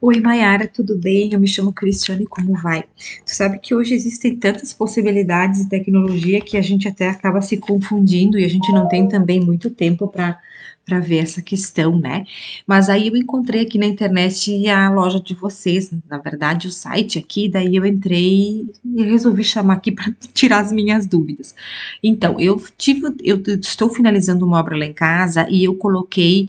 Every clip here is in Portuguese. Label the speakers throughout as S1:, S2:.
S1: Oi, Mayara, tudo bem? Eu me chamo Cristiane, como vai? Tu sabe que hoje existem tantas possibilidades de tecnologia que a gente até acaba se confundindo e a gente não tem também muito tempo para ver essa questão, né? Mas aí eu encontrei aqui na internet a loja de vocês, na verdade o site aqui, daí eu entrei e resolvi chamar aqui para tirar as minhas dúvidas. Então, eu estou finalizando uma obra lá em casa e eu coloquei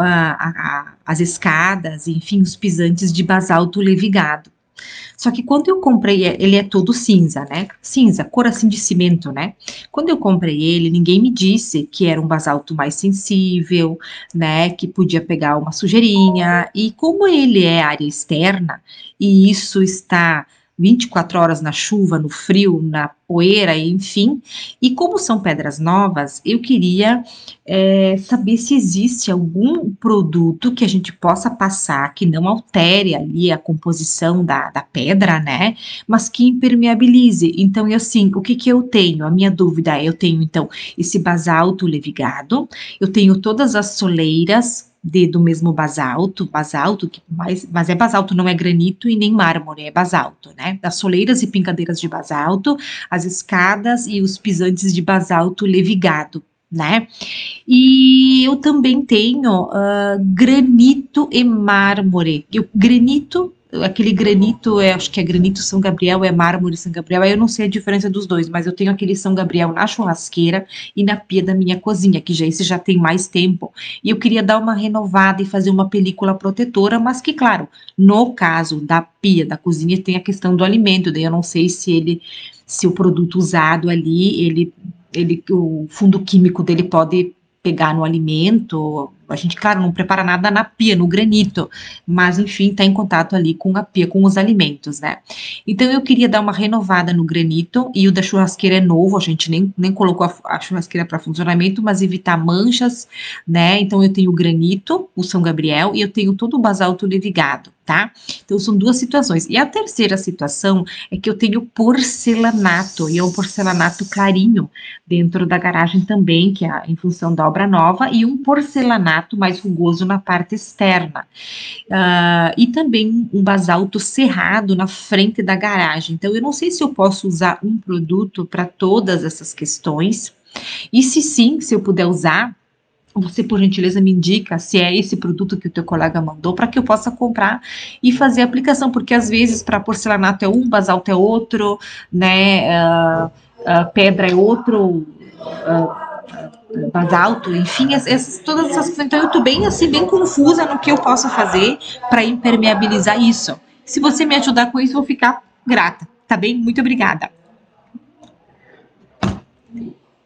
S1: as escadas, enfim, os pisantes de basalto levigado. Só que quando eu comprei, ele é todo cinza, né? Cinza, cor assim de cimento, né? Quando eu comprei ele, ninguém me disse que era um basalto mais sensível, né? Que podia pegar uma sujeirinha. E como ele é área externa, e isso está 24 horas na chuva, no frio, na poeira, enfim. E como são pedras novas, eu queria saber se existe algum produto que a gente possa passar que não altere ali a composição da pedra, né? Mas que impermeabilize. Então, e assim, o que que eu tenho? A minha dúvida é, eu tenho, então, esse basalto levigado, eu tenho todas as soleiras do mesmo basalto, que mas é basalto, não é granito e nem mármore, é basalto, né? Das soleiras e pincadeiras de basalto, as escadas e os pisantes de basalto levigado, né? E eu também tenho granito e mármore. Granito, aquele granito, acho que é granito São Gabriel, é mármore São Gabriel, aí eu não sei a diferença dos dois, mas eu tenho aquele São Gabriel na churrasqueira e na pia da minha cozinha, que esse já tem mais tempo. E eu queria dar uma renovada e fazer uma película protetora, mas que, claro, no caso da pia da cozinha tem a questão do alimento, daí eu não sei se o produto usado ali, o fundo químico dele pode pegar no alimento. A gente, claro, não prepara nada na pia, no granito, mas enfim, está em contato ali com a pia, com os alimentos, né? Então eu queria dar uma renovada no granito, e o da churrasqueira é novo, a gente nem colocou a churrasqueira para funcionamento, mas evitar manchas, né? Então eu tenho o granito, o São Gabriel, e eu tenho todo o basalto levigado, tá? Então são duas situações. E a terceira situação é que eu tenho porcelanato, e é um porcelanato clarinho dentro da garagem também, que é em função da obra nova, e um porcelanato mais rugoso na parte externa. E também um basalto cerrado na frente da garagem. Então, eu não sei se eu posso usar um produto para todas essas questões, e se sim, se eu puder usar, você, por gentileza, me indica se é esse produto que o teu colega mandou, para que eu possa comprar e fazer a aplicação, porque às vezes para porcelanato é um, basalto é outro, né? Pedra é outro, basalto, enfim, todas essas coisas. Então eu estou bem assim, bem confusa no que eu posso fazer para impermeabilizar isso. Se você me ajudar com isso, eu vou ficar grata, tá bem? Muito obrigada.